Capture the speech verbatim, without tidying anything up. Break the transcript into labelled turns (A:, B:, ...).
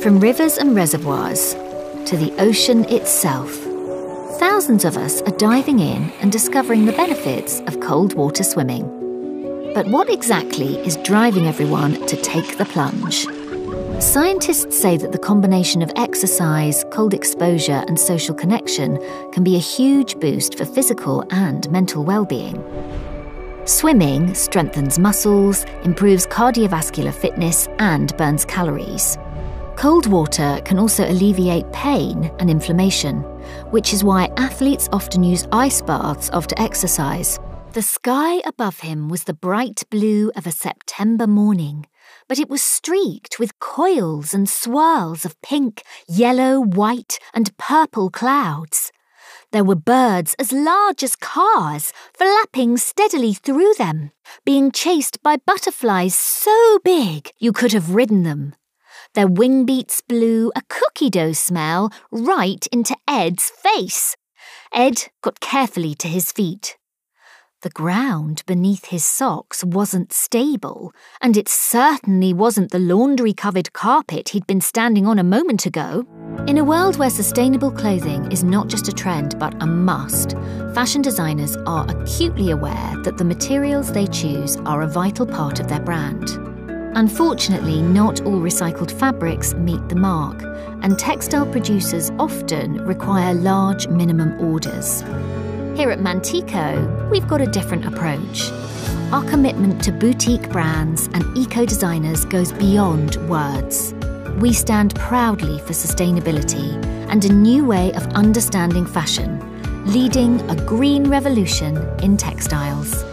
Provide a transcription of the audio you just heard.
A: From rivers and reservoirs to the ocean itself, thousands of us are diving in and discovering the benefits of cold water swimming. But what exactly is driving everyone to take the plunge? Scientists say that the combination of exercise, cold exposure and social connection can be a huge boost for physical and mental well-being. Swimming strengthens muscles, improves cardiovascular fitness and burns calories. Cold water can also alleviate pain and inflammation, which is why athletes often use ice baths after exercise. The sky above him was the bright blue of a September morning, but it was streaked with coils and swirls of pink, yellow, white and purple clouds. There were birds as large as cars flapping steadily through them, being chased by butterflies so big you could have ridden them. Their wing beats blew a cookie dough smell right into Ed's face. Ed got carefully to his feet. The ground beneath his socks wasn't stable, and it certainly wasn't the laundry-covered carpet he'd been standing on a moment ago. In a world where sustainable clothing is not just a trend but a must, fashion designers are acutely aware that the materials they choose are a vital part of their brand. Unfortunately, not all recycled fabrics meet the mark, and textile producers often require large minimum orders. Here at Mantico, we've got a different approach. Our commitment to boutique brands and eco-designers goes beyond words. We stand proudly for sustainability and a new way of understanding fashion, leading a green revolution in textiles.